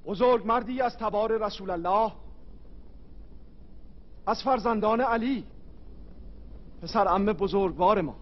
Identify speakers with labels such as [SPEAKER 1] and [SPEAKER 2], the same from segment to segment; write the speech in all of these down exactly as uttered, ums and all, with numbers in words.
[SPEAKER 1] بزرگ مردی از تبار رسول الله، از فرزندان علی، پسر عم بزرگوار ما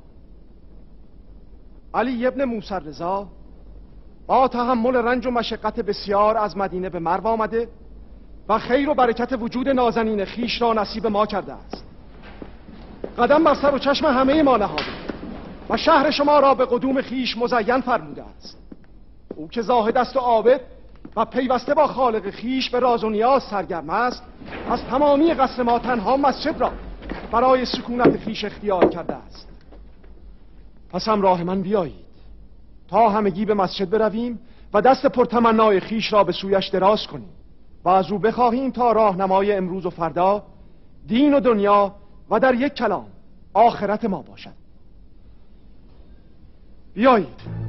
[SPEAKER 1] علی ابن موسی رضا، با تحمل رنج و مشقت بسیار از مدینه به مرو آمده و خیر و برکت وجود نازنین خیش را نصیب ما کرده است. قدم بر سر و چشم همه ما نهاده و شهر شما را به قدوم خیش مزین فرموده است. او که زاهد است و عابد و پیوسته با خالق خیش به راز و نیاز سرگرم است، از تمامی قصر ما تنها مسجد را برای سکونت خیش اختیار کرده است. پس همراه من بیایید تا همگی به مسجد برویم و دست پرتمنای خیش را به سویش دراز کنیم و از او بخواهیم تا راهنمای امروز و فردا، دین و دنیا و در یک کلام آخرت ما باشد. بیایید.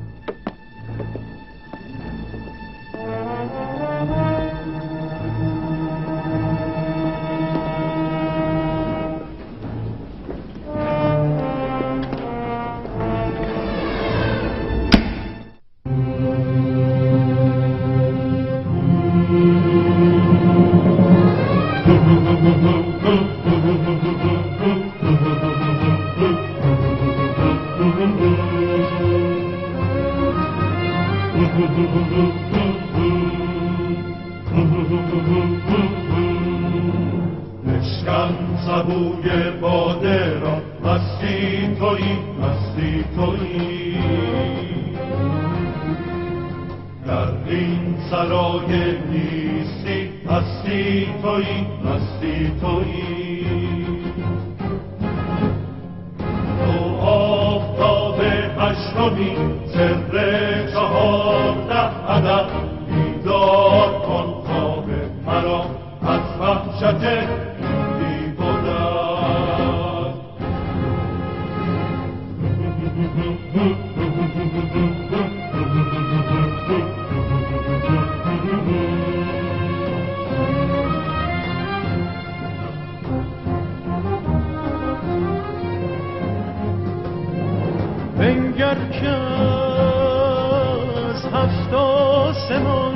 [SPEAKER 2] بشکن سبوی باده را، مستی تویی مستی تویی، در این سرای نیستی هستی تویی هستی تویی. تو آفتاب هشتمی سر چهارده عدد، بیدار کن خواب مرا از وحشت بی بودن.
[SPEAKER 3] بنگر که از هفت آسمان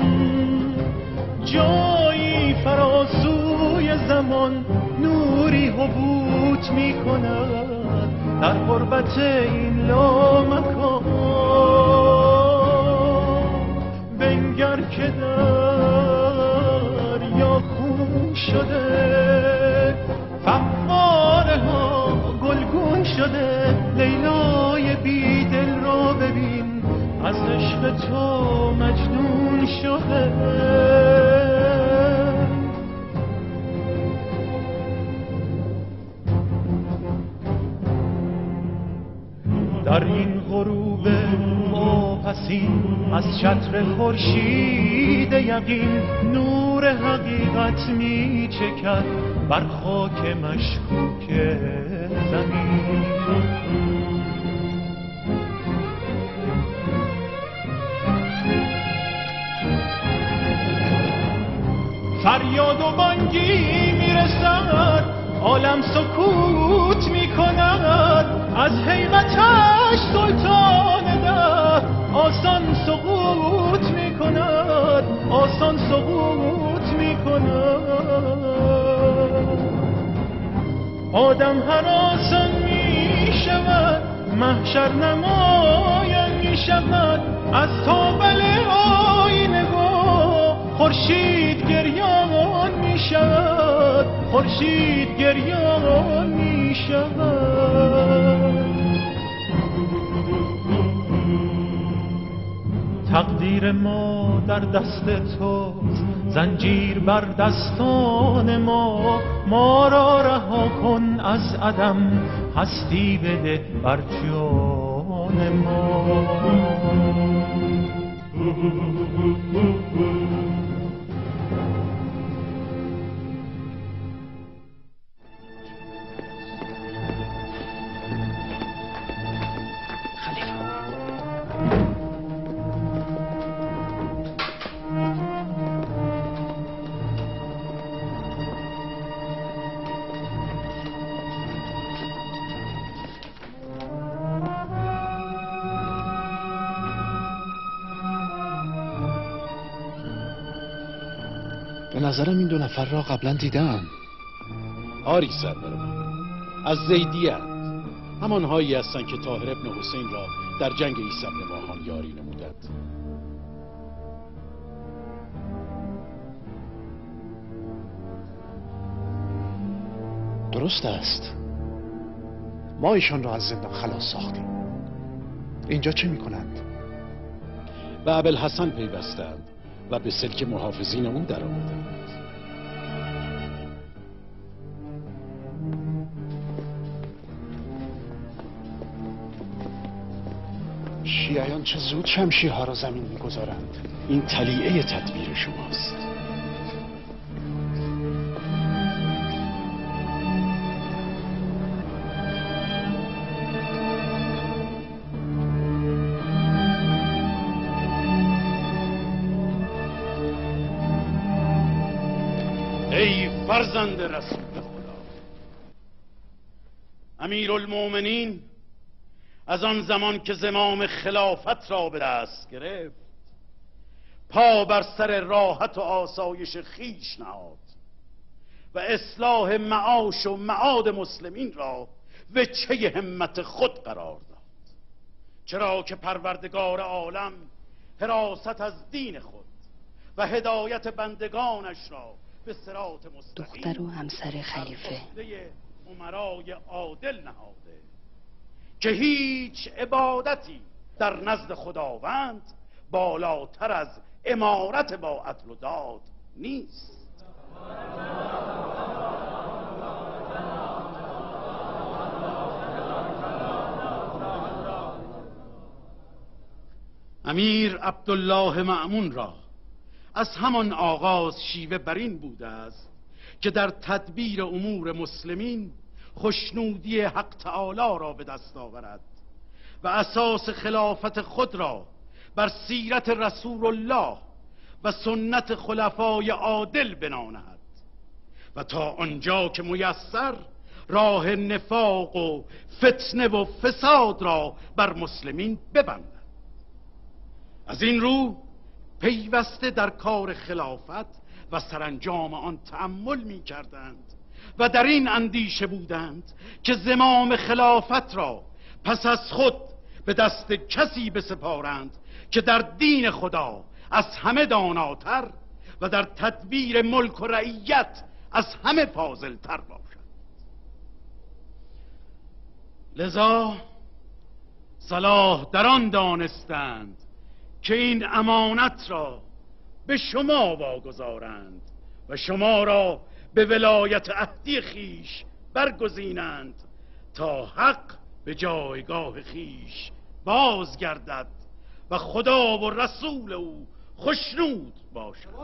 [SPEAKER 3] جایی فراسوی زمان نوری حبوط می کند در غربت این لامکان. بنگر که دریا خون شده، فواره ها گلگون شده، لیلای بی دل را ببین از عشق تو مجنون شده. در این غروب واپسین از چتر خورشید یقین نور حقیقت می چکد بر خاک مشکوک زمین. فریاد و بانگی میرسد، عالم سکوت میکند، از حیرتش سلطان ده آسان سقوط میکند آسان سقوط میکند. آدم هراسان میشود، محشر نمایان میشود، از تابل آینه خورشید گریان می شود، خورشید گریان می شود. تقدیر ما در دست توست، زنجیر بر دستان ما، ما را رها کن از عدم، هستی بده بر جان ما.
[SPEAKER 4] نظرم این دو نفر را قبلا دیدم.
[SPEAKER 5] آری سرور من، از زیدیه همانهایی هستند که طاهر ابن حسین را در جنگ عیسی بن ماهان یاری نمودند.
[SPEAKER 4] درست است. ما ایشان را از زندان خلاص ساختیم. اینجا چه میکنند؟
[SPEAKER 5] به ابوالحسن پیوستند و به سلک محافظین اون در آمدند.
[SPEAKER 4] شیعیان چه زود شمشیرها را زمین میگذارند.
[SPEAKER 5] این طلیعه تدبیر شماست.
[SPEAKER 2] ای فرزند رسول خدا، امیرالمومنین از آن زمان که زمام خلافت را به دست گرفت پا بر سر راحت و آسایش خیش نهاد و اصلاح معاش و معاد مسلمین را وجهه همت خود قرار داد، چرا که پروردگار عالم حراست از دین خود و هدایت بندگانش را به صراط مستقیم
[SPEAKER 6] دختر و همسر خلیفه
[SPEAKER 2] امرای عادل نهاده که هیچ عبادتی در نزد خداوند بالاتر از امارت با عدل و داد نیست. امیر عبدالله مأمون را از همان آغاز شیوه بر این بوده است که در تدبیر امور مسلمین خوشنودی حق تعالی را به دست آورد و اساس خلافت خود را بر سیرت رسول الله و سنت خلفای عادل بنا نهد و تا آنجا که میسر راه نفاق و فتنه و فساد را بر مسلمین ببندد. از این رو پیوسته در کار خلافت و سرانجام آن تأمل می کردند و در این اندیشه بودند که زمام خلافت را پس از خود به دست کسی بسپارند که در دین خدا از همه داناتر و در تدبیر ملک و رعیت از همه فاضلتر باشد. لذا صلاح در آن دانستند که این امانت را به شما واگذارند و شما را به ولایت عهدی خیش برگزینند تا حق به جایگاه خیش بازگردد و خدا و رسول او خوشنود باشد.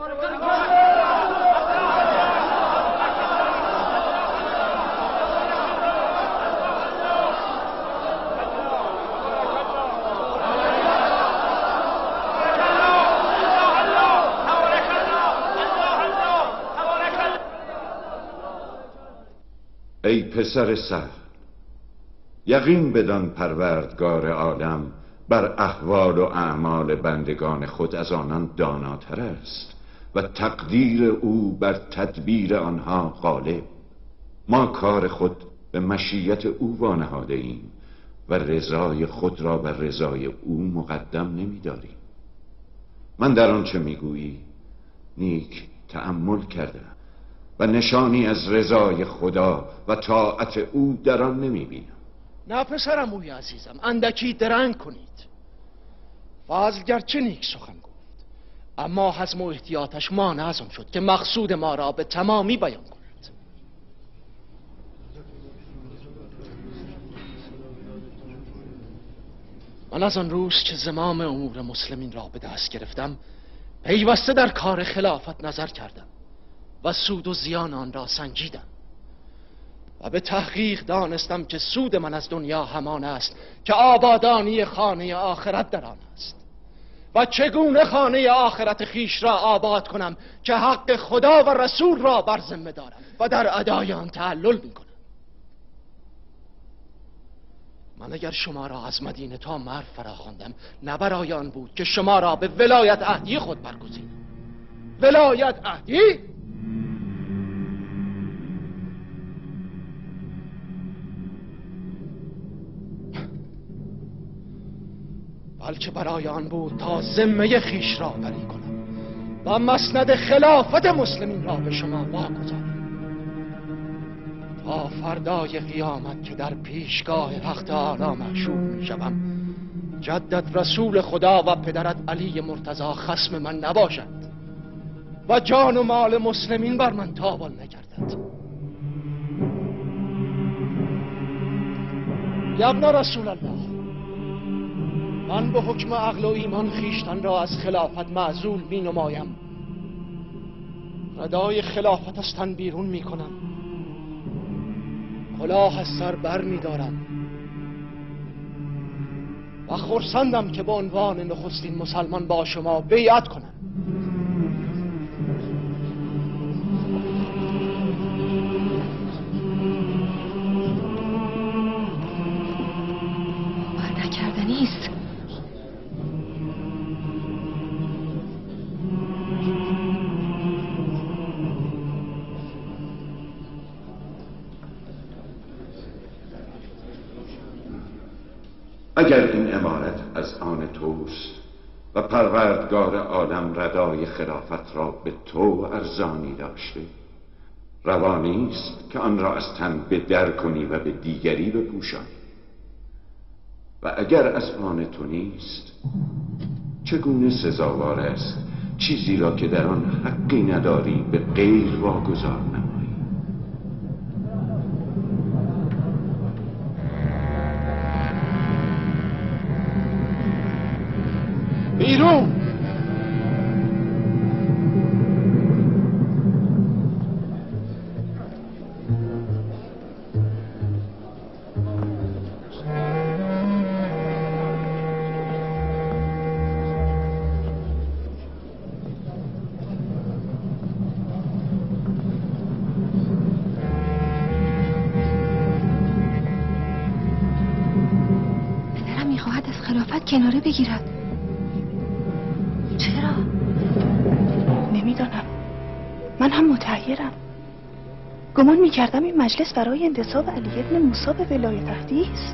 [SPEAKER 7] ای پسر سهل، یقین بدان پروردگار عالم بر احوال و اعمال بندگان خود از آنان داناتر است و تقدیر او بر تدبیر آنها غالب. ما کار خود به مشیت او وانهاده ایم و رضای خود را بر رضای او مقدم نمی داریم. من در آنچه میگویی نیک تأمل کردم و نشانی از رضای خدا و طاعت او در آن نمی بینم.
[SPEAKER 1] نه پسرم اوی عزیزم، اندکی درنگ کنید. فضل گرچه نیک سخن گفت، اما حزم و احتیاطش مانع از آن شد که مقصود ما را به تمامی بیان کند. من از آن روز که زمام امور مسلمین را به دست گرفتم پیوسته در کار خلافت نظر کردم و سود و زیان آن را سنجیدم و به تحقیق دانستم که سود من از دنیا همان است که آبادانی خانه آخرت در آن است و چگونه خانه آخرت خیش را آباد کنم که حق خدا و رسول را بر ذمه دارم و در ادای آن تعلل می کنم. من اگر شما را از مدینه تا مرو فراخواندم نه برای آن بود که شما را به ولایت عهدی خود برگزینم. ولایت عهدی؟ بلکه برای آن بود تا ذمه خیش را بری کنم و مسند خلافت مسلمین را به شما واگذارم تا فردای قیامت که در پیشگاه حق تعالی محشور می شوم جدت رسول خدا و پدرت علی مرتضی خصم من نباشد و جان و مال مسلمین بر من تاوان نگردد. ابن رسول الله، من به حکم عقل و ایمان خیشتن را از خلافت معزول می نمایم. ردای خلافت از تن بیرون می کنم، کلاه از سر بر می دارم و خرسندم که به عنوان نخستین مسلمان با شما بیعت کنم.
[SPEAKER 6] باور نکردنی است.
[SPEAKER 7] اگر این امارت از آن توست و پروردگار عالم ردای خلافت را به تو ارزانی داشته، روا نیست که آن را از تن به در کنی و به دیگری بپوشانی. و اگر از آن تو نیست، چگونه سزاوار است چیزی را که در آن حقی نداری به غیر واگذار نمایی؟
[SPEAKER 1] بیرون!
[SPEAKER 6] پدرم میخواهد از خلافت کناره بگیرد. چرا؟
[SPEAKER 8] نمیدانم. من هم متحیرم. گمان میکردم این مجلس برای انتصاب علی ابن موسی به ولایت عهدی است.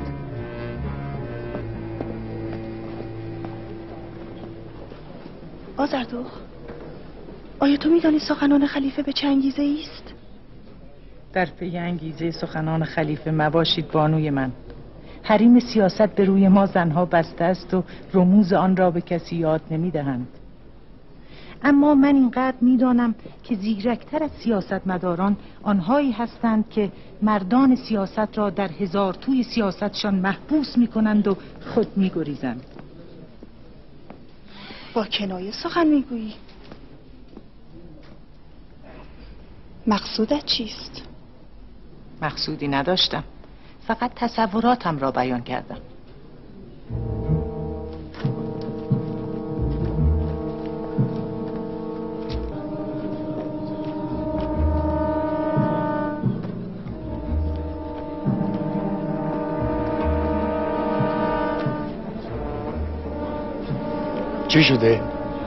[SPEAKER 8] آزردوخ، آیا تو میدانی سخنان خلیفه به چه انگیزه است؟
[SPEAKER 9] در پی انگیزه سخنان خلیفه مباشید بانوی من. حریم سیاست به روی ما زنها بسته است و رموز آن را به کسی یاد نمیدهند. اما من اینقدر میدانم که زیرکتر از سیاستمداران آنهایی هستند که مردان سیاست را در هزار توی سیاستشان محبوس میکنند و خود میگریزند.
[SPEAKER 8] با کنایه سخن میگویی. مقصودت چیست؟
[SPEAKER 9] مقصودی نداشتم، فقط تصوراتم را بیان کردم.
[SPEAKER 4] چی شده؟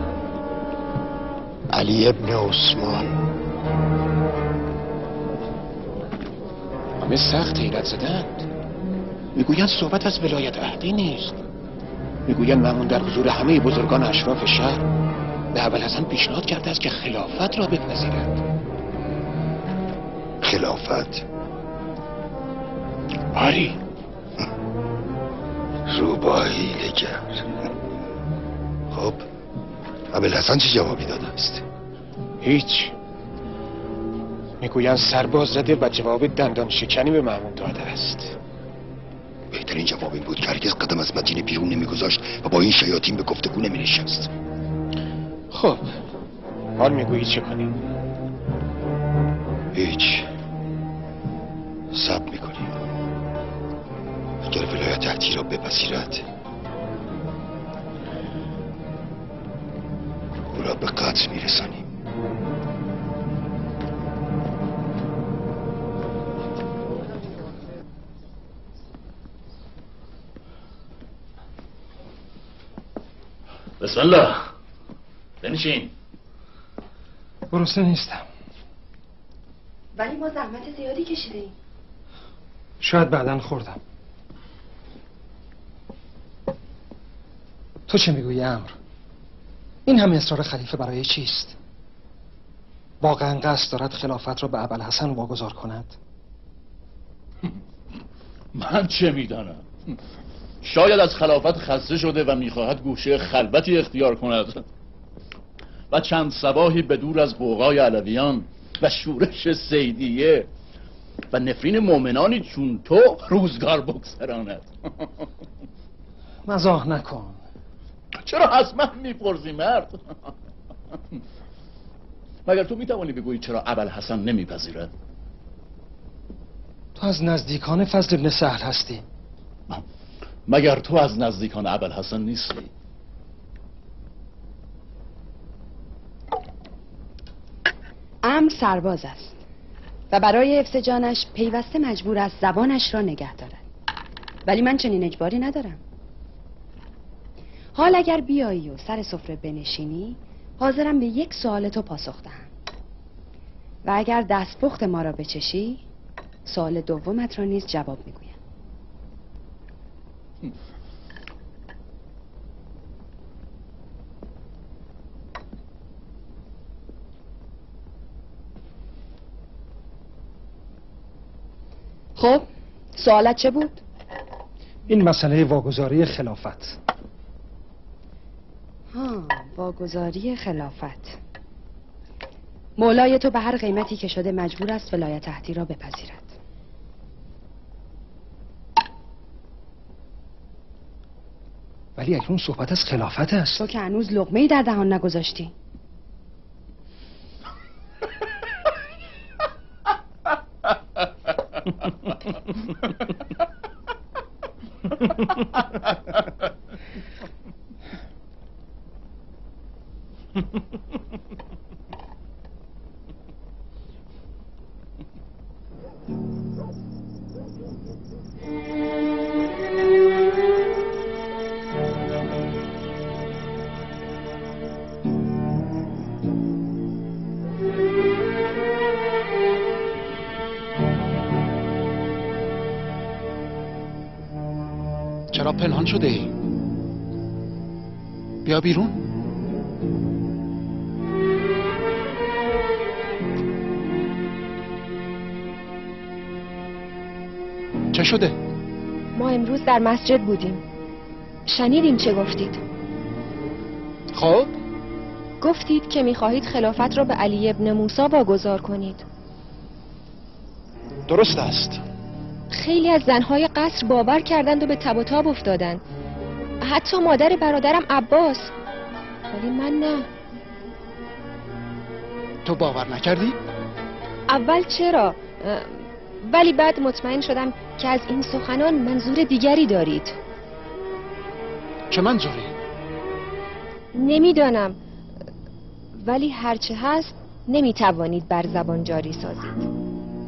[SPEAKER 4] علی ابن عثمان
[SPEAKER 5] همه سخت حیرت زدند. میگویند صحبت از ولایت عهدی نیست. میگویند مأمون در حضور همه بزرگان اشراف شهر به ابوالحسن پیشنهاد کرده است که خلافت را بپذیرد.
[SPEAKER 4] خلافت؟
[SPEAKER 5] آری.
[SPEAKER 4] روباهی لگر. خب ابوالحسن چه جوابی داده است؟
[SPEAKER 5] هیچ. میگویند سرباز زده و جواب دندان شکنی به مأمون داده است.
[SPEAKER 4] بهترین جواب این بود که هرگز قدم از مدینه بیرون نمیگذاشت و با این شیاطین به گفتگو نمینشست.
[SPEAKER 5] خب حال میگویی چه کنیم؟
[SPEAKER 4] هیچ. صبر میکنیم. اگر ولایت عهدی را بپذیرد او را به قتل میرسانیم.
[SPEAKER 10] بسم الله. بنشین.
[SPEAKER 1] گرسنه نیستم.
[SPEAKER 8] ولی ما زحمت زیادی کشیده ایم.
[SPEAKER 1] شاید بعداً خوردم.
[SPEAKER 11] تو چه میگویی امر؟ این همه اصرار خلیفه برای چیست؟ واقعا قصد دارد خلافت را به ابوالحسن واگذار کند؟
[SPEAKER 10] من چه میدانم؟ شاید از خلافت خسته شده و میخواهد گوشه خلوتی اختیار کند و چند صباحی به دور از غوغای علویان و شورش سیدیه و نفرین مؤمنانی چون تو روزگار بگذراند.
[SPEAKER 11] مزاح نکن.
[SPEAKER 10] چرا از من میپرسی مرد؟ مگر تو میتوانی بگویی چرا ابوالحسن نمیپذیرد؟
[SPEAKER 11] تو از نزدیکان فضل ابن سهل هستی.
[SPEAKER 10] مگر تو از نزدیکان ابوالحسن نیستی؟
[SPEAKER 12] امر سرباز است و برای حفظ جانش پیوسته مجبور است زبانش را نگه دارد، ولی من چنین اجباری ندارم. حال اگر بیایی و سر سفره بنشینی حاضرم به یک سوال تو پاسخ دهم و اگر دستپخت ما را بچشی سوال دومت را نیز جواب میگویم. خب سوالت چه بود؟
[SPEAKER 11] این مسئله واگذاری خلافت.
[SPEAKER 12] ها، واگذاری خلافت. مولای تو به هر قیمتی که شده مجبور است ولایت تحتی را بپذیرد.
[SPEAKER 11] ولی اکنون صحبت از خلافت است.
[SPEAKER 12] تو که هنوز لقمه‌ای در دهان نگذاشتی.
[SPEAKER 4] چرا پنهان شده ای؟ بیا بیرون. چه شده؟
[SPEAKER 6] ما امروز در مسجد بودیم. شنیدیم چه گفتید.
[SPEAKER 4] خب؟
[SPEAKER 6] گفتید که میخواهید خلافت را به علی ابن موسی واگذار کنید.
[SPEAKER 4] درست است.
[SPEAKER 6] خیلی از زنهای قصر باور کردند و به تب و تاب افتادند، حتی مادر برادرم عباس، ولی من نه.
[SPEAKER 4] تو باور نکردی؟
[SPEAKER 6] اول چرا، ولی بعد مطمئن شدم که از این سخنان منظور دیگری دارید.
[SPEAKER 4] چه منظوری؟
[SPEAKER 6] نمیدانم، ولی هرچه هست نمیتوانید بر زبان جاری سازید.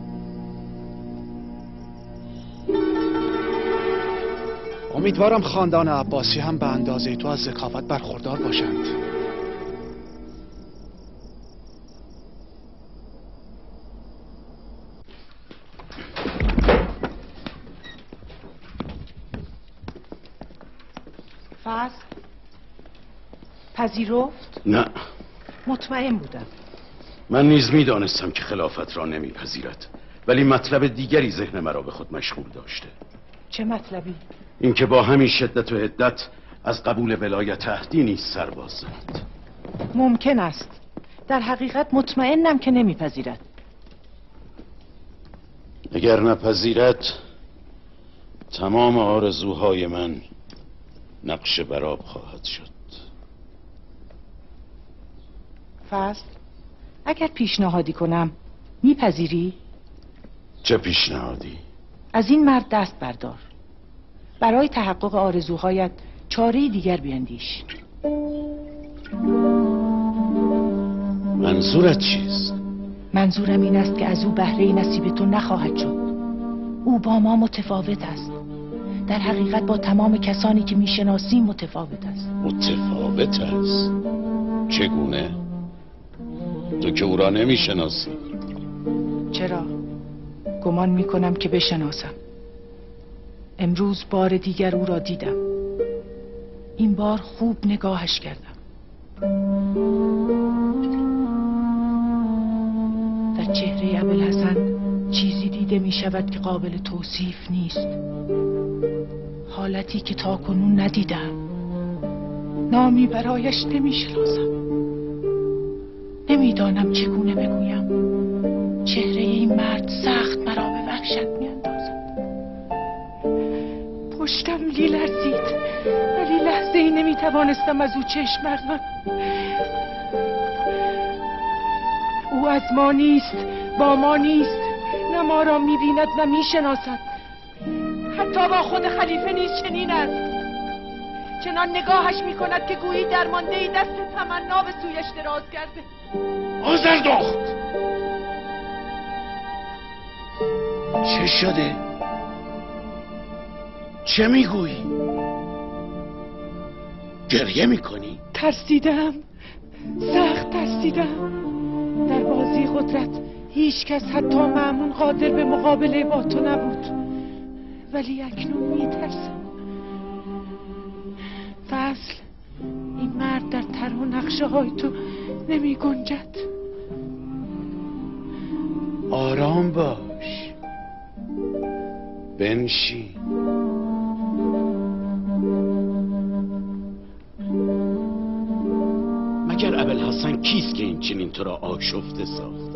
[SPEAKER 4] امیدوارم خاندان عباسی هم به اندازه تو از ذکاوت برخوردار باشند.
[SPEAKER 9] فضل پذیرفت؟
[SPEAKER 2] نه.
[SPEAKER 9] مطمئن بودم.
[SPEAKER 2] من نیز میدانستم که خلافت را نمیپذیرد، ولی مطلب دیگری ذهن مرا به خود مشغول داشته.
[SPEAKER 9] چه مطلبی؟
[SPEAKER 2] اینکه با همین شدت و حدت از قبول ولایت عهدی نیز سر باز زند.
[SPEAKER 9] ممکن است. در حقیقت مطمئنم که نمیپذیرد.
[SPEAKER 2] اگر نپذیرد تمام آرزوهای من نقش برآب خواهد شد.
[SPEAKER 9] فضل اگر پیشنهادی کنم میپذیری؟
[SPEAKER 2] چه پیشنهادی؟
[SPEAKER 9] از این مرد دست بردار. برای تحقق آرزوهایت چاره دیگر بیندیش.
[SPEAKER 2] منظورت چیست؟
[SPEAKER 9] منظورم این است که از او بهره نصیب تو نخواهد شد. او با ما متفاوت است. در حقیقت با تمام کسانی که میشناسیم متفاوت است.
[SPEAKER 2] متفاوت است؟ چگونه؟ تو که او را نمیشناسی.
[SPEAKER 9] چرا؟ گمان میکنم که بشناسم. امروز بار دیگر او را دیدم. این بار خوب نگاهش کردم. در چهره ابوالحسن چیزی دیده می شود که قابل توصیف نیست. حالتی که تاکنون ندیدم. نامی برایش نمی شناسم. نمیدانم چگونه بگویم. چهره این مرد سخت مرا به وحشت می اندازد. پشتم لی لرزید، ولی لحظه ای نمی توانستم از او چشم بردارم. او از ما نیست، با ما نیست، نه ما را می بیند و می شناسد. حتی با خود خلیفه نیز چنین است. چنان نگاهش می کند که گویی درمانده ای دست تمنا به سویش دراز کرده.
[SPEAKER 2] آذردخت چه شده؟ چه میگویی؟ گریه میکنی؟
[SPEAKER 9] ترسیدم، سخت ترسیدم. در بازی قدرت هیچ کس حتی مأمون قادر به مقابله با تو نبود، ولی اکنون میترسم. فضل، این مرد در طرح و نقشه های تو نمی گنجد.
[SPEAKER 2] آرام باش، بنشین. مگر ابوالحسن کیست که این چنین تو را آشفته ساخته؟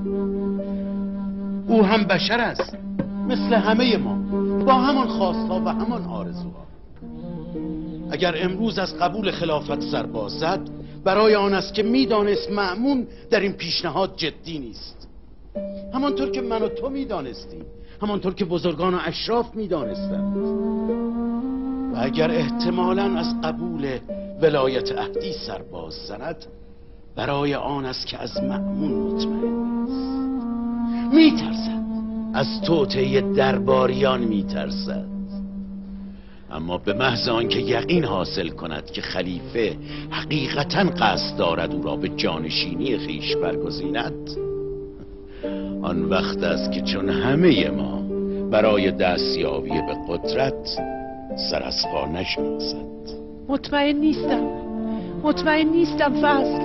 [SPEAKER 2] او هم بشر است، مثل همه ما، با همان خواستها و همان آرزوها. اگر امروز از قبول خلافت سر باز زد، برای آن است که میدانست مأمون در این پیشنهاد جدی نیست، همانطور که من و تو میدانستیم، همانطور که بزرگان و اشراف میدانستند. و اگر احتمالاً از قبول ولایت عهدی سر باز زند، برای آن است که از مأمون مطمئن نیست. میترسد، از توطئه درباریان میترسد. اما به محض آنکه یقین حاصل کند که خلیفه حقیقتاً قصد دارد او را به جانشینی خویش برگزیند، آن وقت است که چون همه ما برای دستیابی به قدرت سر از پا نشناسد.
[SPEAKER 9] مطمئن نیستم، مطمئن نیستم فضل.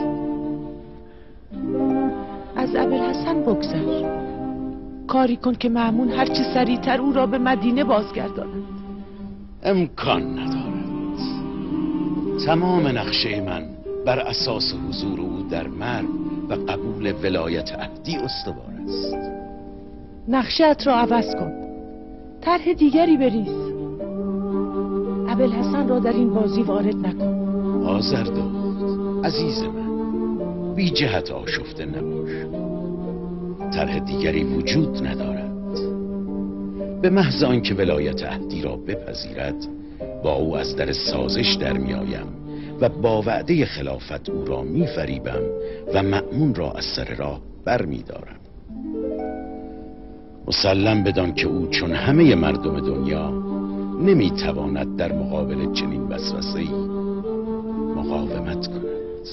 [SPEAKER 9] از ابوالحسن بگذر، کاری کن که مأمون هرچه سریعتر او را به مدینه بازگرداند.
[SPEAKER 2] امکان ندارد. تمام نقشه من بر اساس حضور او در مرو و قبول ولایت عهدی استوار است.
[SPEAKER 9] نقشه‌ات را عوض کن، طرح دیگری بریز. ابوالحسن را در این بازی وارد نکن.
[SPEAKER 2] آذردخت عزیز من، بی جهت آشفته نباش. طرح دیگری وجود ندارد. به محض آنکه ولایت عهدی را بپذیرد، با او از در سازش در میآیم و با وعده خلافت او را میفریبم و مأمون را از سر راه بر میدارم. مسلم بدان که او چون همه مردم دنیا نمیتواند در مقابل چنین وسوسه‌ای مقاومت کند.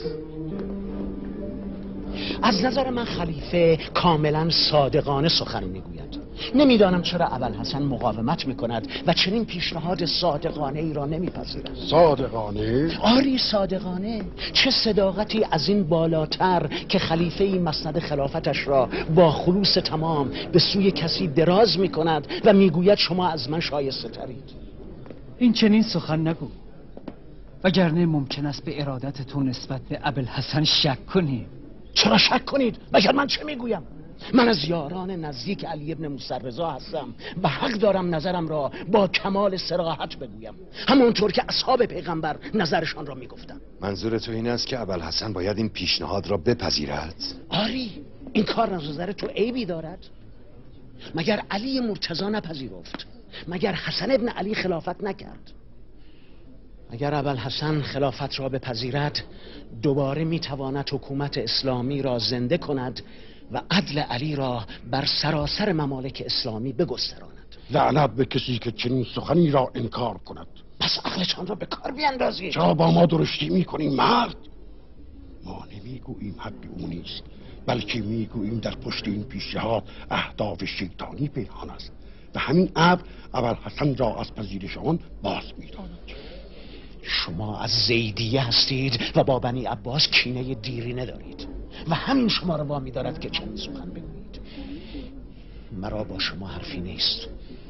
[SPEAKER 5] از نظر من خلیفه کاملا صادقانه سخن میگوید. نمیدانم چرا ابوالحسن مقاومت میکند و چنین پیشنهاد صادقانه ای را نمیپذیرد.
[SPEAKER 13] صادقانه؟
[SPEAKER 5] آری صادقانه. چه صداقتی از این بالاتر که خلیفه این مسند خلافتش را با خلوص تمام به سوی کسی دراز میکند و میگوید شما از من شایسته ترید.
[SPEAKER 11] این چنین سخن نگو، وگرنه ممکن است به ارادت تو نسبت به ابوالحسن شک کنیم.
[SPEAKER 5] چرا شک کنید؟ مگر من چه میگویم؟ من از یاران نزدیک علی ابن موسی رضا هستم و حق دارم نظرم را با کمال صراحت بگویم، همونطور که اصحاب پیغمبر نظرشان را میگفتن.
[SPEAKER 13] منظور تو این است که ابوالحسن باید این پیشنهاد را بپذیرد؟
[SPEAKER 5] آری، این کار از نظر تو عیبی دارد؟ مگر علی مرتضی نپذیرفت؟ مگر حسن ابن علی خلافت نکرد؟ اگر ابوالحسن خلافت را بپذیرد، دوباره میتواند حکومت اسلامی را زنده کند و عدل علی را بر سراسر ممالک اسلامی بگستراند.
[SPEAKER 13] لعنت به کسی که چنین سخنی را انکار کند.
[SPEAKER 5] پس عقلتان را به کار بیندازید.
[SPEAKER 13] چرا با ما درشتی میکنیم مرد؟ ما نمیگوییم حق او نیست، بلکه میگوییم در پشت این پیشنهاد اهداف شیطانی پنهان است و همین امر ابوالحسن را از پذیرش آن باز می‌دارد. شما از زیدیه هستید و با بنی عباس کینه دیرینه دارید و همین شما را وامی دارد که چنین سخن بگویید. مرا با شما حرفی نیست.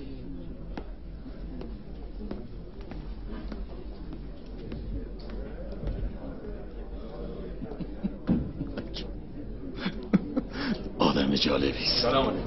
[SPEAKER 10] آدم جالبی.
[SPEAKER 2] سلام علیکم.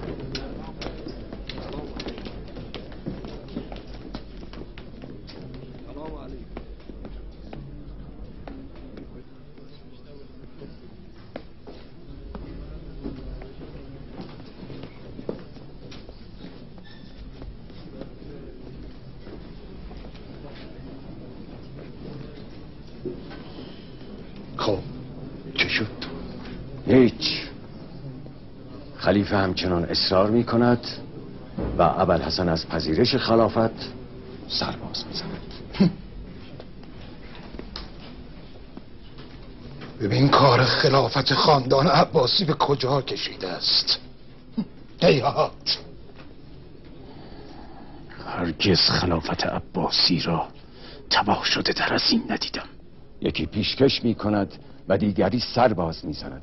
[SPEAKER 5] خب چه شد؟ هیچ. خلیفه همچنان اصرار می کند و ابوالحسن از پذیرش خلافت سرباز می زند.
[SPEAKER 13] ببین کار خلافت خاندان عباسی به کجا کشیده است. هیهات.
[SPEAKER 5] هرگز خلافت عباسی را تباه شده تر از این ندیدم. یکی پیشکش می کند و دیگری سرباز می زند.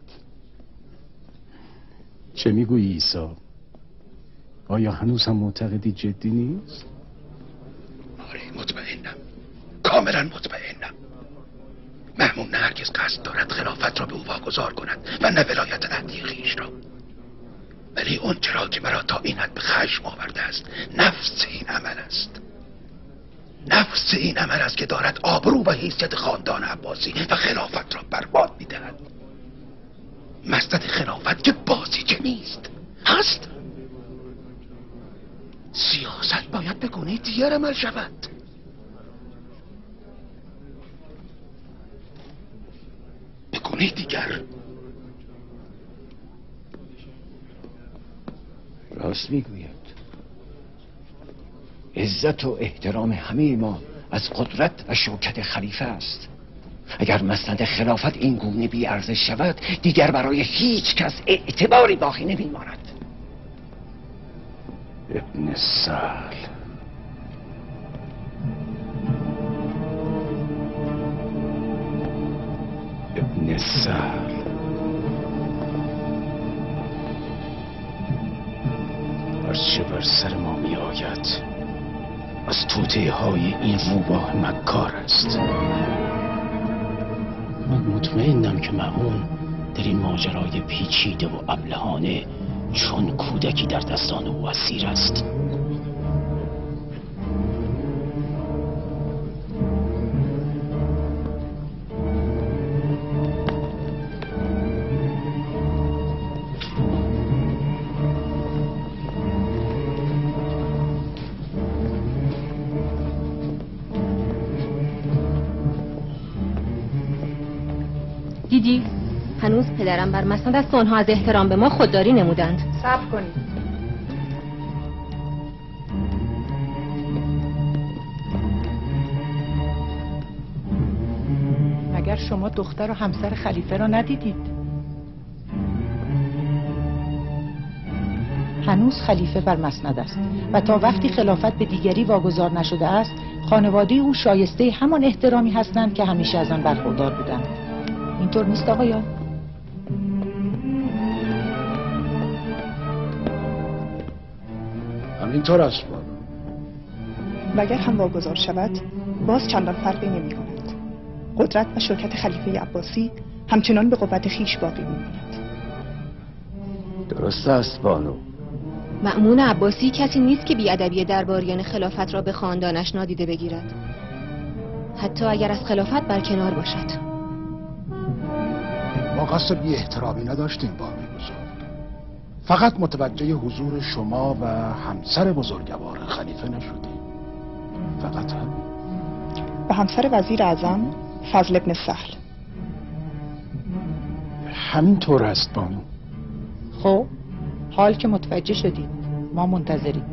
[SPEAKER 5] چه میگویی عیسی؟ آیا هنوز هم معتقدی جدی نیست؟
[SPEAKER 13] آره مطمئنم، کاملا مطمئنم. مأمون نه هرگز قصد دارد خلافت را به او واگذار کند و نه ولایت عهدی خویش را، ولی اون چرا که مرا تا این حد به خشم آورده است نفس این عمل است. نفس این عمل است که دارد آبرو و حیثیت خاندان عباسی و خلافت را برباد می‌دهد. مسند خلافت که بازیچه نیست، هست. سیاست باید به گونه دیگر عمل شود. به گونه دیگر.
[SPEAKER 5] راست میگوید. عزت و احترام همه ما از قدرت و شوکت خلیفه است. اگر مسند خلافت این گونه بی ارزش شود دیگر برای هیچ کس اعتباری باقی نمیماند. ابن سهل ابن سهل هرچه بر سر ما می آید از توطئه های این روباه مکار است. من مطمئنم که مأمون در این ماجرای پیچیده و ابلهانه چون کودکی در دستان او اسیر است.
[SPEAKER 6] دیدی؟ هنوز پدرم بر مسند است آنها از احترام به ما خودداری نمودند.
[SPEAKER 9] صبر کنید. مگر شما دختر و همسر خلیفه را ندیدید؟ هنوز خلیفه بر مسند است و تا وقتی خلافت به دیگری واگذار نشده است خانواده او شایسته همان احترامی هستند که همیشه از آن برخوردار بودند. اینطور نیست آقایان؟
[SPEAKER 13] همینطور است بابا.
[SPEAKER 8] و اگر هم واگذار شود باز چندان فرقی نمی کند. قدرت و شوکت خلیفه عباسی همچنان به قوت خیش باقی می ماند.
[SPEAKER 5] درست است بانو.
[SPEAKER 6] مأمون عباسی کسی نیست که بی‌ادبی درباریان خلافت را به خاندانش نادیده بگیرد، حتی اگر از خلافت برکنار باشد.
[SPEAKER 13] ما قصد بی احترامی نداشتیم بابی بزرگ، فقط متوجه حضور شما و همسر بزرگوار خلیفه نشدیم، فقط هم.
[SPEAKER 8] و همسر وزیر اعظم فضل ابن سهل.
[SPEAKER 13] همینطور است بانو.
[SPEAKER 9] خب حال که متوجه شدید ما منتظریم.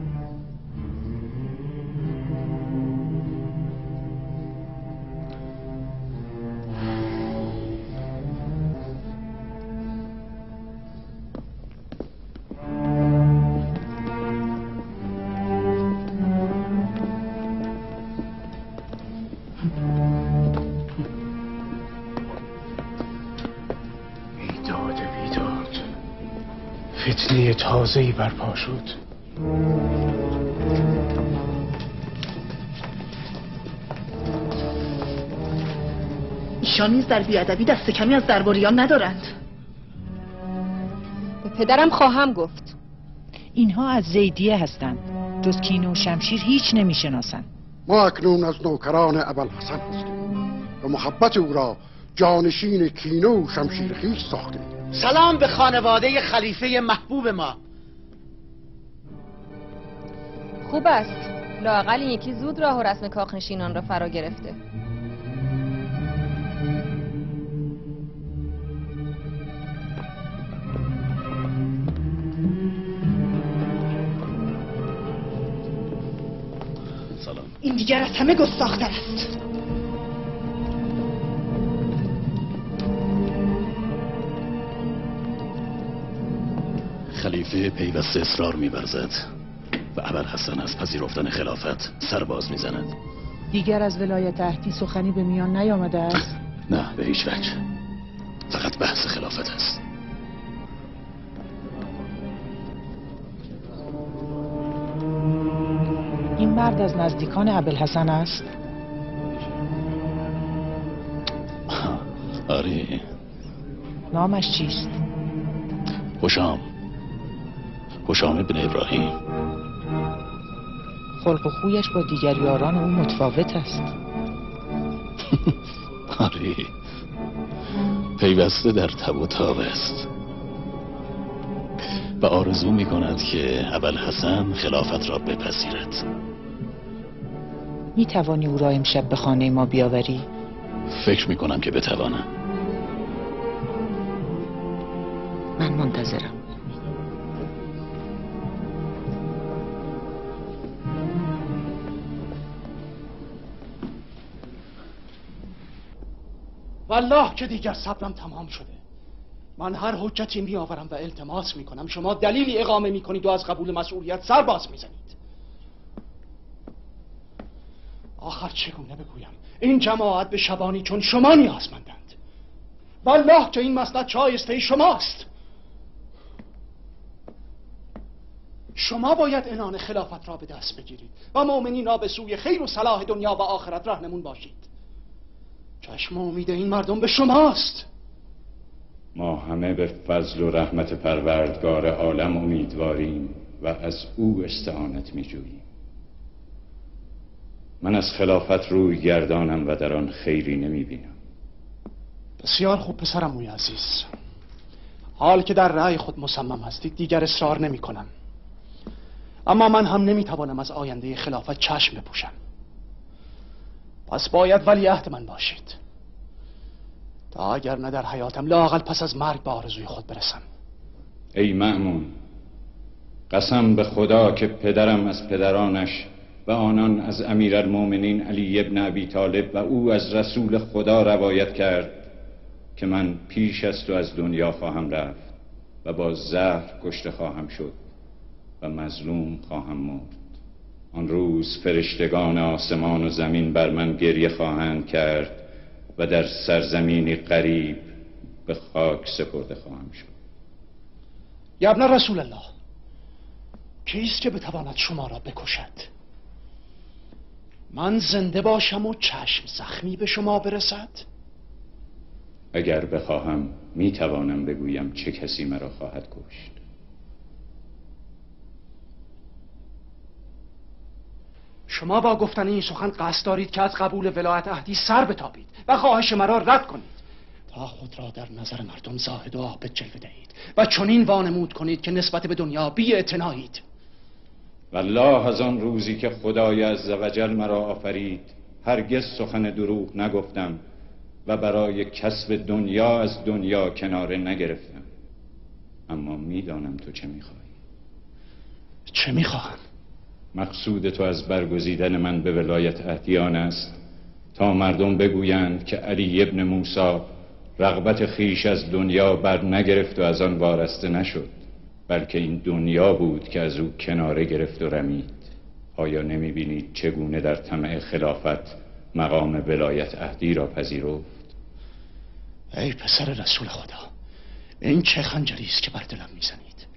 [SPEAKER 13] فتنه تازه‌ای برپا شد.
[SPEAKER 8] ایشان نیز در بیادبی دست کمی از درباریان ندارند.
[SPEAKER 6] به پدرم خواهم گفت.
[SPEAKER 9] اینها از زیدیه هستند، جز کینه و شمشیر هیچ نمیشناسند.
[SPEAKER 14] ما اکنون از نوکران ابوالحسن هستیم و محبت او را جانشین کینه و شمشیر خویش ساختیم.
[SPEAKER 2] سلام به خانواده خلیفه محبوب ما.
[SPEAKER 6] خوب است، لااقل این یکی زود راه و رسم کاخنشینان را فرا گرفته.
[SPEAKER 8] این دیگر از همه گستاختر است.
[SPEAKER 10] خلیفه پیوسته اصرار می‌ورزد و ابوالحسن از پذیرفتن خلافت سر باز می‌زند.
[SPEAKER 9] دیگر از ولایت عهدی سخنی به میان نیامده است؟
[SPEAKER 10] نه، به هیچ وجه. فقط بحث خلافت است.
[SPEAKER 9] این مرد از نزدیکان ابوالحسن است؟
[SPEAKER 10] آره.
[SPEAKER 9] نامش چیست؟
[SPEAKER 10] هشام هشام ابن ابراهیم.
[SPEAKER 9] خلق و خویش با دیگر یاران او متفاوت است.
[SPEAKER 10] آره، پیوسته در تب و تاب است و آرزو می کند که ابوالحسن خلافت را بپذیرد.
[SPEAKER 9] می توانی او را امشب به خانه ما بیاوری؟
[SPEAKER 10] فکر می کنم که بتوانم.
[SPEAKER 9] من منتظرم.
[SPEAKER 1] والله که دیگر صبرم تمام شده. من هر حجتی می آورم و التماس می کنم، شما دلیلی اقامه می کنید و از قبول مسئولیت سر باز می زنید. آخر چگونه بگویم این جماعت به شبانی چون شما نیازمندند؟ والله که این مسئله شایسته شماست. شما باید عنان خلافت را به دست بگیرید و مؤمنین را به سوی خیر و صلاح دنیا و آخرت راهنمون باشید. چشم و امید این مردم به شماست.
[SPEAKER 7] ما همه به فضل و رحمت پروردگار عالم امیدواریم و از او استعانت می جوییم. من از خلافت روی گردانم و در آن خیری نمی بینم.
[SPEAKER 1] بسیار خوب پسرم موی عزیز، حال که در رأی خود مصمم هستید دیگر اصرار نمی کنم. اما من هم نمی توانم از آینده خلافت چشم بپوشم. پس باید ولیعهد من باشید تا اگر نه در حیاتم لااقل پس از مرگ به آرزوی خود برسم.
[SPEAKER 7] ای مأمون، قسم به خدا که پدرم از پدرانش و آنان از امیرالمومنین علی ابن ابی طالب و او از رسول خدا روایت کرد که من پیش از تو از دنیا خواهم رفت و با زهر کشته خواهم شد و مظلوم خواهم مرد. آن روز فرشتگان آسمان و زمین بر من گریه خواهند کرد و در سرزمینی غریب به خاک سپرده خواهم شد.
[SPEAKER 1] یا ابن رسول الله، کیست که بتواند شما را بکشد؟ من زنده باشم و چشم زخمی به شما برسد؟
[SPEAKER 7] اگر بخواهم میتوانم بگویم چه کسی مرا خواهد کشت.
[SPEAKER 1] شما با گفتن این سخن قصد دارید که از قبول ولایت عهدی سر بتابید و خواهش مرا رد کنید تا خود را در نظر مردم زاهد و عابد جلوه دهید و چنین وانمود کنید که نسبت به دنیا بی اعتنایید.
[SPEAKER 7] والله از آن روزی که خدای عزوجل مرا آفرید هرگز سخن دروغ نگفتم و برای کسب دنیا از دنیا کناره نگرفتم. اما میدانم تو چه میخوای.
[SPEAKER 1] چه میخواهم؟
[SPEAKER 7] مقصود تو از برگزیدن من به ولایت عهدیان است تا مردم بگویند که علی ابن موسی رغبت خیش از دنیا بر نگرفت و از آن وارسته نشد، بلکه این دنیا بود که از او کناره گرفت و رمید. آیا نمی بینید چگونه در طمع خلافت مقام ولایت عهدی را پذیرفت؟
[SPEAKER 1] ای پسر رسول خدا، این چه خنجری است که بر دلم میزنید؟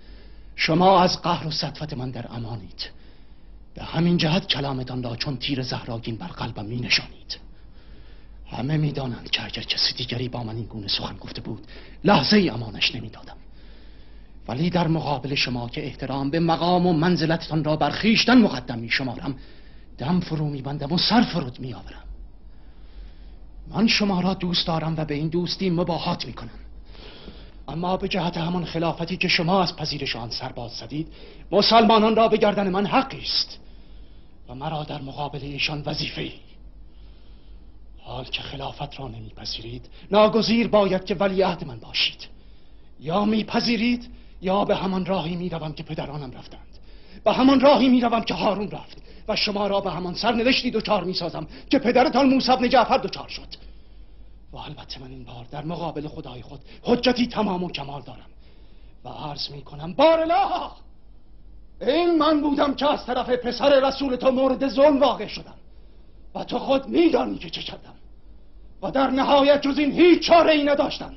[SPEAKER 5] شما از قهر و سطوت من در امانید. به همین جهت کلامتان را چون تیر زهراگین بر قلبم می نشانید. همه می دانند که اگر کسی دیگری با من این گونه سخن گفته بود لحظه ای امانش نمی دادم. ولی در مقابل شما که احترام به مقام و منزلتتان را بر خویشتن مقدم می شمارم، دم فرو می بندم و سر فرود می آورم. من شما را دوست دارم و به این دوستی مباهات می کنم، اما به جهت همان خلافتی که شما از پذیرش آن سرباز زدید، مسلمانان را به گردن من حقی است و مرا در مقابل ایشان وظیفه‌ای. حال که خلافت را نمیپذیرید، ناگزیر باید که ولیعهد من باشید. یا میپذیرید یا به همان راهی میروم که پدرانم رفتند، به همان راهی میروم که هارون رفت و شما را به همان سرنوشتی دچار میسازم که پدرتان موسی بن جعفر دچار شد. و البته من این بار در مقابل خدای خود حجتی تمام و کمال دارم و عرض میکنم بارالله، این من بودم که از طرف پسر رسول تو مورد ظلم واقع شدم و تو خود میدانی که چه کردم و در نهایت جز این هیچ چاره ای نداشتم.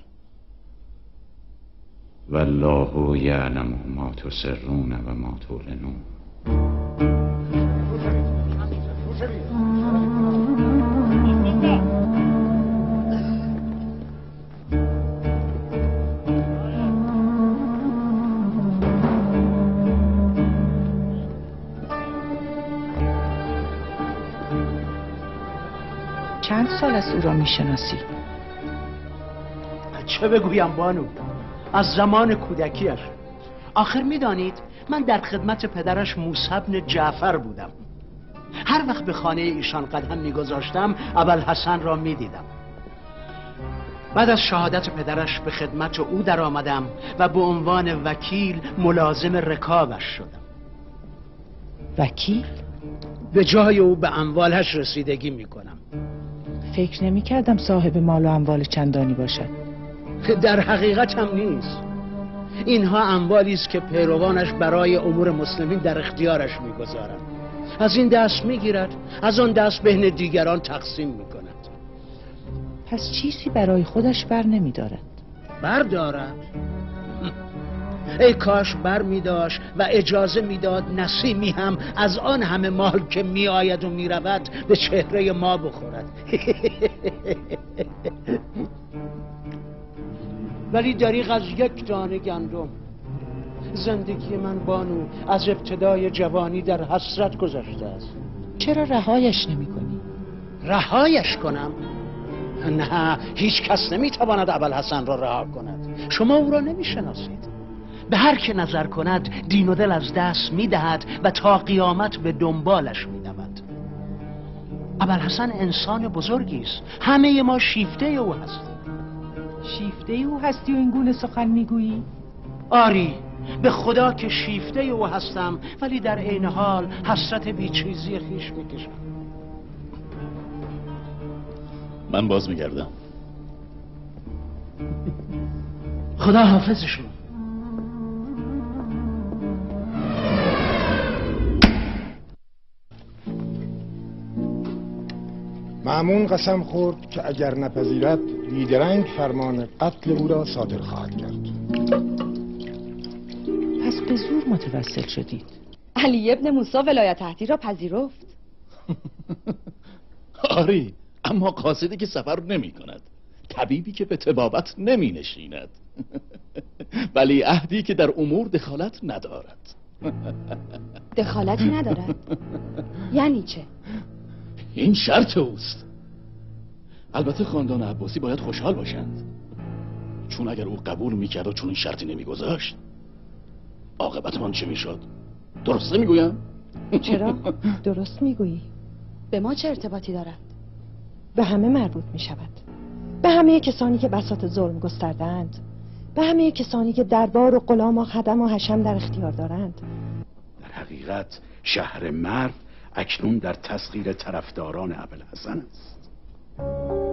[SPEAKER 7] والله یعلم ما تسرون و ما تعلنون.
[SPEAKER 9] چند سال از او را میشناسی؟
[SPEAKER 15] چه بگویم بانو، از زمان کودکیش. آخر میدانید من در خدمت پدرش موسی بن جعفر بودم. هر وقت به خانه ایشان قدم میگذاشتم ابوالحسن را میدیدم. بعد از شهادت پدرش به خدمت او در آمدم و به عنوان وکیل ملازم رکابش شدم.
[SPEAKER 9] وکیل؟
[SPEAKER 15] به جای او به اموالش رسیدگی میکنم.
[SPEAKER 9] فکر نمی کردم صاحب مال و اموال چندانی باشد.
[SPEAKER 15] در حقیقت هم نیست. اینها اموالی است که پیروانش برای امور مسلمین در اختیارش میگذارند. از این دست میگیرد، از آن دست بین دیگران تقسیم میکند.
[SPEAKER 9] پس چیزی برای خودش بر نمی دارد؟
[SPEAKER 15] بردارد. ای کاش بر می داشت و اجازه میداد نسیمی هم از آن همه مال که می آید و می رود به چهره ما بخورد. ولی دریغ از یک دانه گندم. زندگی من بانو از ابتدای جوانی در حسرت گذشته است.
[SPEAKER 9] چرا رهایش نمی کنی؟
[SPEAKER 15] رهایش کنم؟ نه، هیچ کس نمی تواند ابوالحسن را رها کند. شما او را نمی شناسید. به هر که نظر کند دین و دل از دست می دهد و تا قیامت به دنبالش می دود. ابوالحسن انسان بزرگی است. همه ما شیفته او هستیم.
[SPEAKER 9] شیفته او هستی و این گونه سخن می گویی؟
[SPEAKER 15] آری، به خدا که شیفته او هستم، ولی در عین حال حسرت بیچیزی خیش می کشم.
[SPEAKER 10] من باز می گردم.
[SPEAKER 15] خدا حافظشون.
[SPEAKER 14] مأمون قسم خورد که اگر نپذیرد بیدرنگ فرمان قتل او را صادر خواهد کرد.
[SPEAKER 9] پس به زور متوسل شدید؟
[SPEAKER 12] علی ابن موسی ولایت عهدی را پذیرفت.
[SPEAKER 10] آری، اما قاصدی که سفر نمی کند، طبیبی که به طبابت نمی نشیند، ولی عهدی که در امور دخالت ندارد.
[SPEAKER 12] دخالتی ندارد؟ یعنی چه؟
[SPEAKER 10] این شرط اوست. البته خاندان عباسی باید خوشحال باشند، چون اگر او قبول میکرد و چون این شرطی نمیگذاشت، عاقبت من چه میشد؟ درسته میگویم؟
[SPEAKER 6] چرا؟ درست میگویی.
[SPEAKER 12] به ما چه ارتباطی دارد؟
[SPEAKER 6] به همه مربوط میشود. به همه کسانی که بساط ظلم گستردند، به همه کسانی که دربار و غلام و خدم و حشم در اختیار دارند.
[SPEAKER 2] در حقیقت شهر مرو اکنون در تسخیر طرفداران ابوالحسن است.